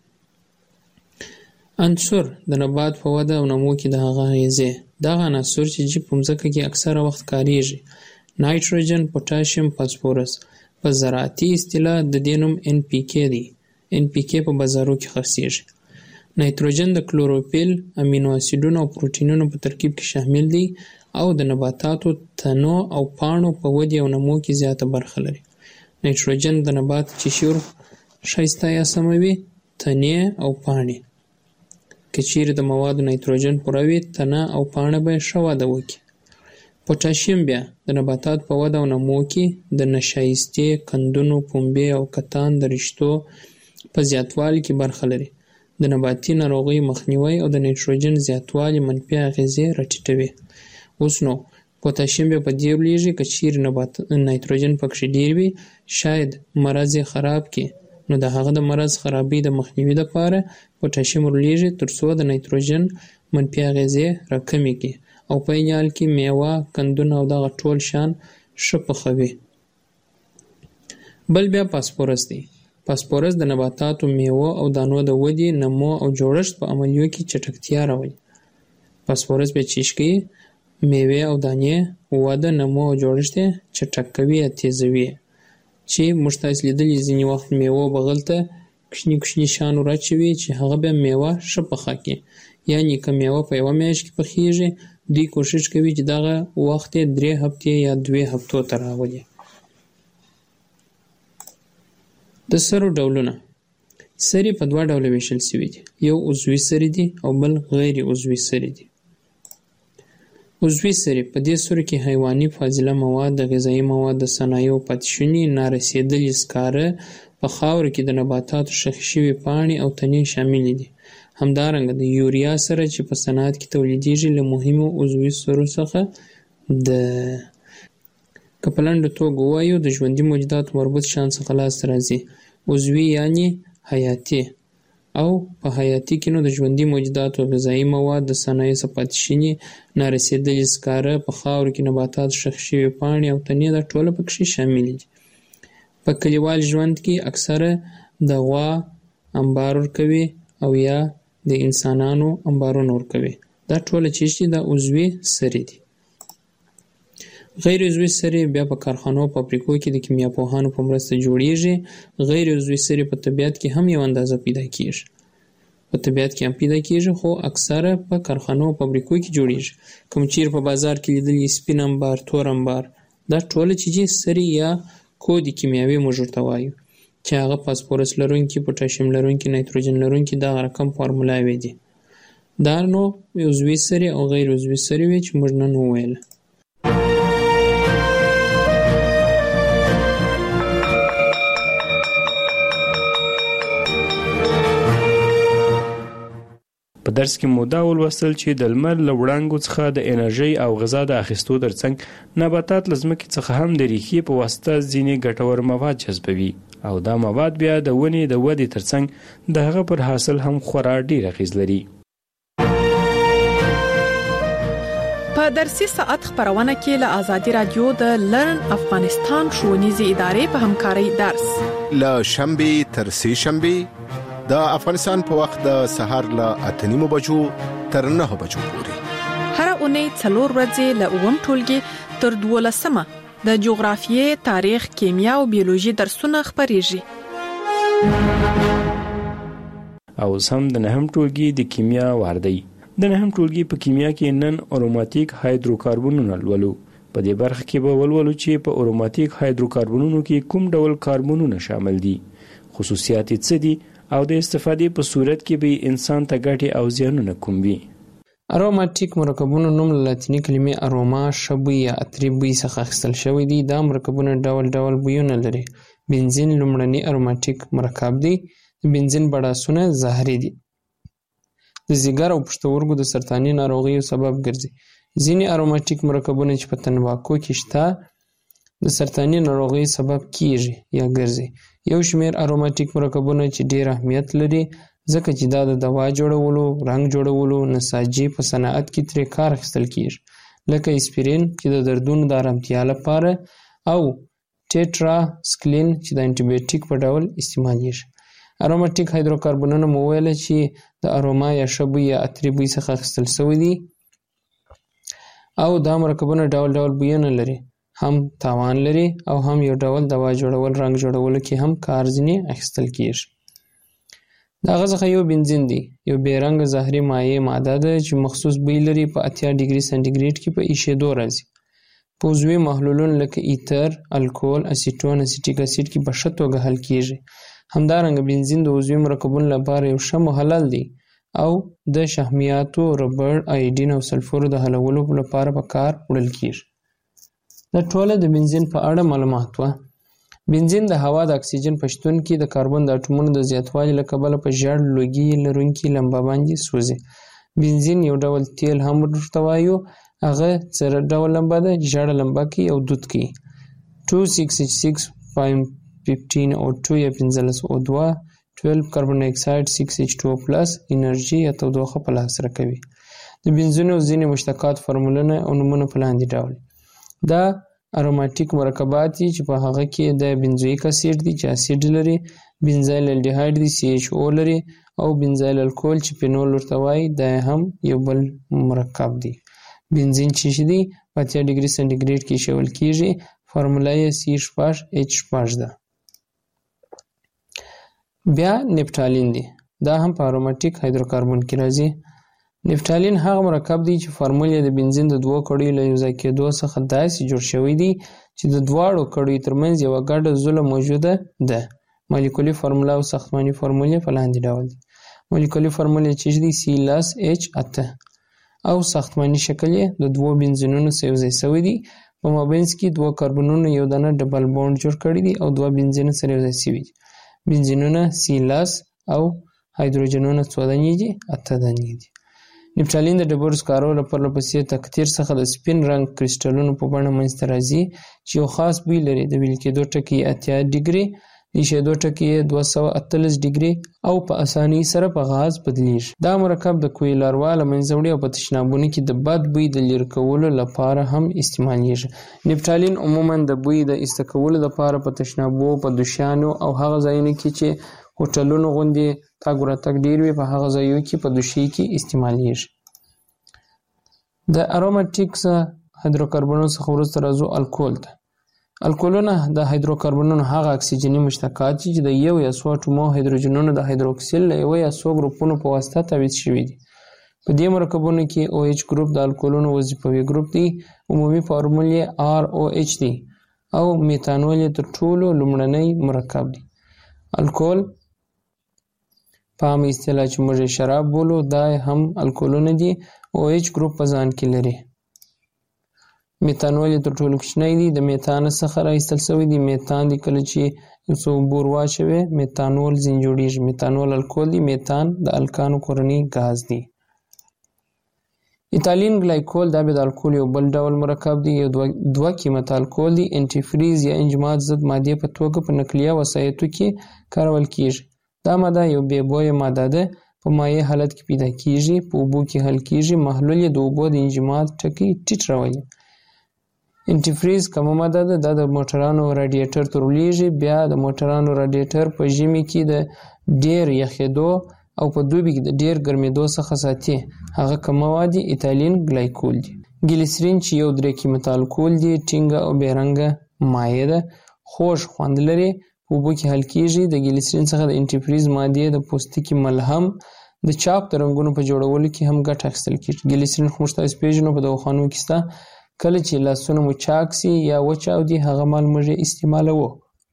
عنصر د نبات په وده او نمو کې د هغه اغیزې دغه عناصر چې په مځکه کې اکثره وخت کاریږي: نایتروجن، پوتاشیم، فاسفورس. په زراعتي اصطلاح د دې نوم NPK دی. NPK په بازارو کې خرڅیږي. نایتروجن د کلوروفیل، امینو اسیدونو او پروټینونو په ترکیب کې شامل دی او د نباتاتو تنو او پاڼو په ودې او نمو کې زیاته برخه لري. نایتروجن د نبات قشر ښایسته یا سموي، تنې او پاڼې. که چیرې د موادو نایتروجن پوره وي تنه او پاڼه به ښه وده وکړي. پوتاشیم بیا د نباتات په وده او نمو کې د نشایستې، کندونو، پنبې او کتان د رشتو په زیاتوالي کې برخه لري. د نباتي ناروغیو مخنیوی او د نایتروجن زیاتوالي منفي اغیزې راټیټوي. اوس نو پوتاشیم بیا په دې لویږي که چیرې نایتروجن پکې ډیر وي شاید مرض یې خراب کړي. نو د هغه د مرض خرابۍ د مخنیوي لپاره پوتاشیم ورلېږي ترڅو د نایتروجن منفي اغیزې راکمې کړي او په عین حال کې میوه، کندونه او دغه ټول شیان ښه پخوي. بل بیا فاسفورس دی. فاسفورس د نباتاتو، میوه او دانو د ودې، نمو او جوړښت په عملیو کې چټکتیا راولي. فاسفورس بیا چیش کوي؟ میوې او دانې وده، نمو او جوړښت چټک کوي یا تیزوي. چې موږ تاسو لیدلي ځینې وخت میوه بغل ته کوچني شیان ورچوي چې هغه به میوه ښه پخه کړي. یعنې که میوه په یوه میاشت کې پخیږي، دوی کوشش کوي چې دغه وخت یې 3 هفتې یا 2 هفتو ته راولي. د سرو ډولونه. سرې په 2 ډوله ویشل شوي دي. یو عضوي سرې دي او بل غیر عضوي سرې دي. عضوي سرې په دې سرو کې حیواني فاضله مواد، د غذایي مواد، د صنایعو پاتې شوني، نارسېدلي سکاره، په خاوره کې د نباتاتو ښخې شوي پاڼې او تنې شاملې دي. همدارنګه د یوریا سره چې په صنعت کې تولیدېږي له مهمو عضوي سرو څخه ده. که په لنډه توګه ووایو، د ژوندي موجوداتو مربوط شیان څخه لاسته راځي. عضوي یعنې حیاتي، او په حیاتي کې نو د ژوندي موجوداتو، غذایي مواد، د صنایعو څخه پاتې شوني، نارسېدلي سکاره، په خاوره کې نباتاتو ښخې شوي پاڼې او تنې، دا ټوله پکې شاملې دي. په کلیوال ژوند کې اکثره د غوا انبار ورکوي او یا د انسانانو انبارونه ورکوي. دا ټوله چیز دي دا عضوي سرې دي. غیر عضوي سرې بیا په کارخانو او فابریکو کې د کیمیاپوهانو په مرسته جوړیږي. غیر عضوي سرې په طبیعت کې هم یو اندازه پیدا کیږي. په طبیعت کې هم پیدا کیږي، خو اکثره په کارخانو او فابریکو کې جوړیږي. کوم چیرې په بازار کې لیدلي سپین انبار، تور انبار، دا ټوله چیز سرې یا کود کیمیاوي موږ ورته وایو، چې هغه فاسفورس لرونکي، پوټاشیم لرونکي، نایتروجن لرونکي، دغه رقم فارمولاوې دي. دا نو عضوي سرې او غیر عضوي سرې وې چې موږ نن وویل. په درس کې مو دا ولوستل چې د لمر له وړانګو څخه د انرژۍ او غذا د اخیستو ترڅنګ نباتات له ځمکې څخه هم د ریښې په واسطه ځینې ګټور مواد جذبوي، او دا مواد بیا د ونې د ودې ترڅنګ د هغه پر حاصل هم خورا ډیر اغیز لري. په درسي ساعت خبرونه کې له آزادي رادیو د لرن افغانستان ښوونیزې ادارې په همکارۍ درس له شنبه تر سه شنبه د افغانستان په وخت د سهار له 8:30 بجو تر 9 بجو پورې. هر اونۍ 4 ورځې له 9 ټولګي تر 12 د جغرافیې، تاریخ، کیمیا او بیولوژي درسونه خبرېږي. او سم د 9 ټولګي د کیمیا واردی. د 9 ټولګي په کیمیا کې نن اروماتیک هایدروکاربنونه لولو. په دې برخه کې به ولولو چې په اروماتیک هایدروکاربنونو کې کوم ډول کاربنونه شامل دي، خصوصیات یې څه دي، او د استفادې په صورت کې به انسان ته ګټې او زیانونه کوم وي. اروماتیک مرکبونو نوم له لاتیني کلمې اروما ښه بوی یا عطري بوی څخه اخیستل شوی دی. دا مرکبونه ډول ډول بویونه لري. بنزین لومړنی اروماتیک مرکب دی. د بنزین بړاسونه زهري دي. د ځیګر او پښتورګو د سرطاني ناروغیو سبب ګرځي. ځینې اروماتیک مرکبونه چې په تنباکو کې شته د سرطاني ناروغیو سبب کیږي یا ګرځي. یو شمېر اروماتیک مرکبونه چې ډېر اهمیت لري ځکه چې دا د دوا جوړولو، رنګ جوړولو، نساجي په صنعت کې ترې کار اخیستل کیږي، لکه اسپرین چې د دردونو د آرامتیا لپاره او ټیټرا سکلین چې د انټي بیوټیک په ډول استعمالیږي. اروماتیک هایدروکاربنونه مو ویل چې د اروما یا ښه بوی یا عطري بوی څخه اخیستل شوي دي، او دا مرکبونه ډول ډول بویونه لري، هم تاوان لري او هم یو ډول دوا جوړول، رنګ جوړولو کې هم کار ځینې اخیستل کیږي. د هغه څخه یو بنزین دی، یو بې رنګه زهري مایع ماده ده چې مخصوص بوی لري. په 80 ډیګري سانتیګریډ کې په ایشېدو راځي. په عضوي محلولونو لکه ایتر، الکول، اسیټون، اسیټیک اسید کې په ښه توګه حل کیږي. همدارنګه بنزین د عضوي مرکبونو لپاره یو ښه محلل دی او د شحمیاتو، ربړ، آیډین او سلفورو د حلولو لپاره په کار وړل کیږي. دا ټوله د بنزین په اړه معلومات وه. بنزین د هوا د اکسیجن په شتون کې د کاربن د اټومونو د زیاتوالي له کبله په ژیړ لوګي لرونکي لمبه باندې سوځي. بنزین یو ډول تیل هم ورته وایو. هغه څه ډول لمبه ده؟ ژیړه لمبه کوي او دود کوي. 2,6,6.15 O2 یا 15 O2 12 کاربن ډای اکساید 6H2O+ انرژي یا تودوخه په لاس راکوي. د بنزینو ځینې مشتقات فورمولونه او نومونه په لاندې ډول. دا اروماتیک مرکبات دي چې په هغه کې د بنزویک اسید دی چې اسید لري، بنزایل الډیهاید دی CHO لري، او بنزایل الکول چې فینول ورته وایي دا هم یو بل مرکب دی. بنزین چې دی په 80 ډیګري سنټیګریډ کې ایښودل کیږي. فارموله یې C6H6 ده. بیا نفټالین دی. دا هم په اروماتیک هایدروکاربن کې راځي. نفټالین هغه مرکب دی چې فارمول یې د بنزین د دوه کړیو له یوځای کېدو څخه داسې جوړ شوی دی چې د دواړو کړیو ترمنځ یوه ګډه زوله موجوده ده. مالیکولي فارموله او ساختماني فارمول یې په لاندې ډول دي. مالیکولي فارمول یې چې دی C+H8 او ساختماني شکل یې د دوو بنزینونو سره یوځای شوی دی. په مابینځ کې دوه کاربنونو یو دانه ډبل بانډ جوړ کړی دی او دوه بنزین سره یوځای شوي دي. بنزینونه C+ او هایدروجنونه څو دانې دي؟ 8 دانې دي. نفټالین د ډبرو سکارو له پرلپسې تکتیر څخه د سپین رنګ کریسټلونو په بڼه منځته راځي چې یو خاص بوی لري. د ویل کېدو ټکي 80 ډیګري، د ایښېدو ټکي 248 ډیګري او په اسانۍ سره په غاز بدلیږي. دا مرکب د کویل لاروا له منځه وړي او په تشنابونو کې د بد بوی د لرې کولو لپاره هم استعمالیږي. نفټالین عموما د بوی د ایسته کولو لپاره په تشنابو، په دوشیانو او هغه ځایونو کې چې هوټلونو غوندې تګ راتګ ډېر وي په هغه ځایو کې په دوشي کې استعمالیږي. د اروماتیکس هایدروکاربنونو څخه وروسته راځو الکول ته. الکولونه د هایدروکاربنونو هغه اکسیجني مشتقات دي چې د یو یا څو اټومو هایدروجنونو د هایدروکسیل له یو یا څو ګروپونو په واسطه تعویض شوي دي. په دې مرکبونو کې OH ګروپ د الکولونو وظیفوي ګروپ دی. عمومي فارمول یې ROH دی او میتانول یې تر ټولو لومړنی مرکب دی. الکول په عامه اصطلاح چې موږ یې شراب بولو دا هم الکولونه دي. OH ګروپ په ځان کې لري. میتانول یې تر ټولو کوچنی دی. د میتان څخه راایستل شوی دی. میتان دی کله چې یو څه اوبه ور واچوې میتانول ځینې جوړیږي. میتانول الکول دی. میتان د الکانو کورنی غاز دی. ایتالین ګلایکول دا به د الکول یو بل ډول مرکب دی. یو دوه قیمته الکول دی. انټیفریز یا انجماد ضد مادې په توګه په نقلیه وسایطو کې کارول کیږي. دا ماده یو بې بویه ماده ده. په مایع حالت کې پیدا کیږي. په اوبو کې حل کیږي. محلول یې د اوبو د انجماد ټکي ټیټ راولي. انټیفریز کومه ماده ده؟ دا د موټرانو راډیټر ته ورلیږي. بیا د موټرانو راډیټر په ژمي کې د ډیر یخېدو او په دوبي کې د ډیر ګرمېدو څخه ساتي. هغه کوم مواد دي؟ ایتالین ګلایکول دي. ګلیسرین چې یو 3 قیمته الکول دی. ټینګه او بې رنګه مایع ده. خوږ خوند لري. په اوبو کې حل کیږي. د ګلیسرین څخه د انټیفریز مادې د پوستکي ملهم د چاپ د رنګونو په جوړولو کې هم ګټه اخیستل کیږي. ګلیسرین خو موږ تاسو پیژنو په دواخانو کې شته. کله چې لاسونه مو چاک سي یا وچاودي هغه مال موږ استعمالوو.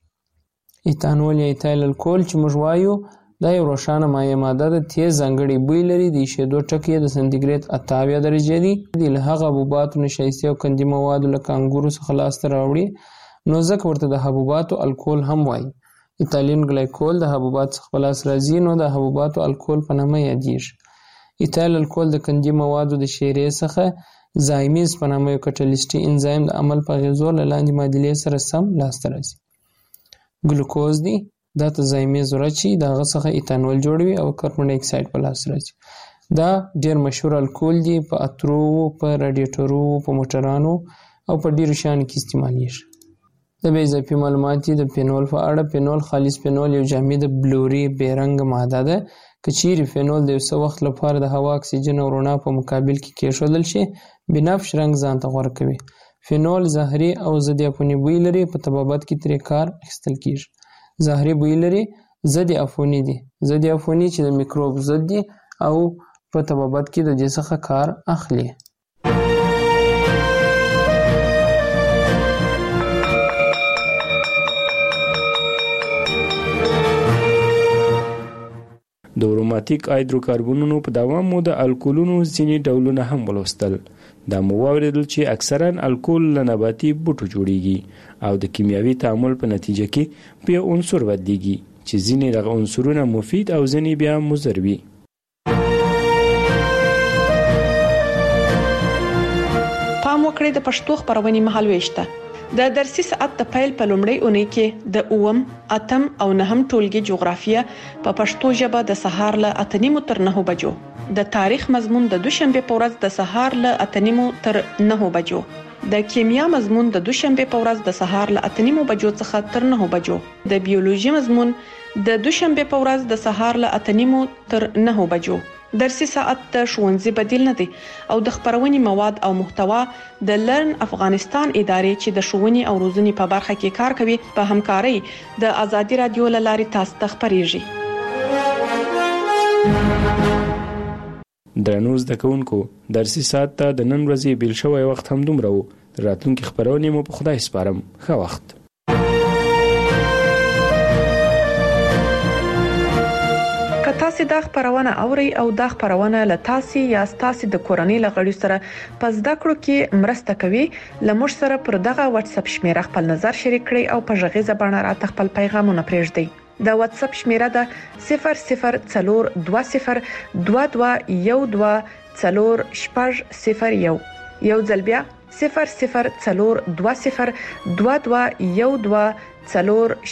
ایتانول یا ایتایل الکول چې موږ وایو دا یو روښانه مایع ماده ده. تیز ځانګړی بوی لري. د ایښېدو ټکي د سانتیګریډ 78 درجې دي. له هغه حبوباتو نشایستې او قندي موادو لکه انګورو څخه لاسته راوړي نو ځکه ورته د حبوباتو الکول هم وایي. ایتالین ګلایکول د حبوباتو څخه په لاس راځي نو د حبوباتو الکول په نامه یادیږي. ایتایل الکول د قندي موادو د شیرې څخه زایمیز په نامه یو کټالیسټي انزایم د عمل په اغېزو له لاندې معادلې سره سم لاسته راځي. ګلوکوز دی. دا ته زایمیز ورچی د هغه څخه ایتانول جوړوي او کاربن ډای اکساید په لاس راځي. دا ډیر مشهور الکول دی. په اترو، په راډیټرو، په موټرانو او په ډیرو شیانو کې استعمالیږي. د بې اضافي معلومات دي د فینول په اړه. فینول خالص فینول یو جامده بلوري بې رنګه ماده ده. که چیرې فینول د یو څه وخت لپاره د هوا اکسیجن او رڼا په مقابل کې کېښودل شي بنفش رنګ ځان ته غوره کوي. فینول زهري او ضد عفوني بوی لري. په طبابت کې ترې کار اخیستل کیږي. زهري بوی لري. ضد عفوني دي. ضد عفوني چې د میکروب ضد دي او په طبابت کې د دې څخه کار اخلي. د اروماتیک هایدروکاربنونو په دوام مو د الکولونو ځینې ډولونه هم ولوستل. دا مو واوریدل چې اکثرا الکول له نباتي بوټو جوړیږي او د کیمیاوي تعامل په نتیجه کې په یو عنصر بدلیږي چې ځینې دغه عنصرونه مفید او ځینې بیا مضر وي. پام وکړئ د پښتو خبرونې مهالويشته. د درسي ساعت د پیل په لومړۍ اونۍ کې د 8 او 9 ټولګي جغرافیه په پښتو ژبه د سهار له 8:30 تر 9 بجو، د تاریخ مضمون د دوشنبه په ورځ د سهار له 8:30 تر 9 بجو، د کیمیا مضمون د دوشنبه په ورځ د سهار له 8:30 بجو څخه تر 9 بجو، د بیولوژي مضمون د دوشنبه په ورځ د سهار له 8:30 تر 9 بجو، درسي ساعت د ښوونځي بدیل نه دی او د خبرونې مواد او محتوا د لرن افغانستان ادارې چې د ښوونې او روزنې په برخه کې کار کوي په همکارۍ د ازادي رادیو لاري تاسو ته خبريږي. درنو زده کوونکو درسي ساعت ته د نن ورځې بیل شوی وخت هم دومره و. راتلونکي خبرونه مو په خدای سپارم. ښه وخت. تاسو د خبرونه اوري او د خبرونه له تاسو یا تاسو د کورنۍ لغړی سره پس د کړو کې مرسته کوي لمر سره پر دغه واتس اپ شمیره خپل نظر شریک کړئ او په ژغه باندې را خپل پیغامونه پرېږدئ. د واتس اپ شمیره ده 004212124001 یو ځل بیا 0042121240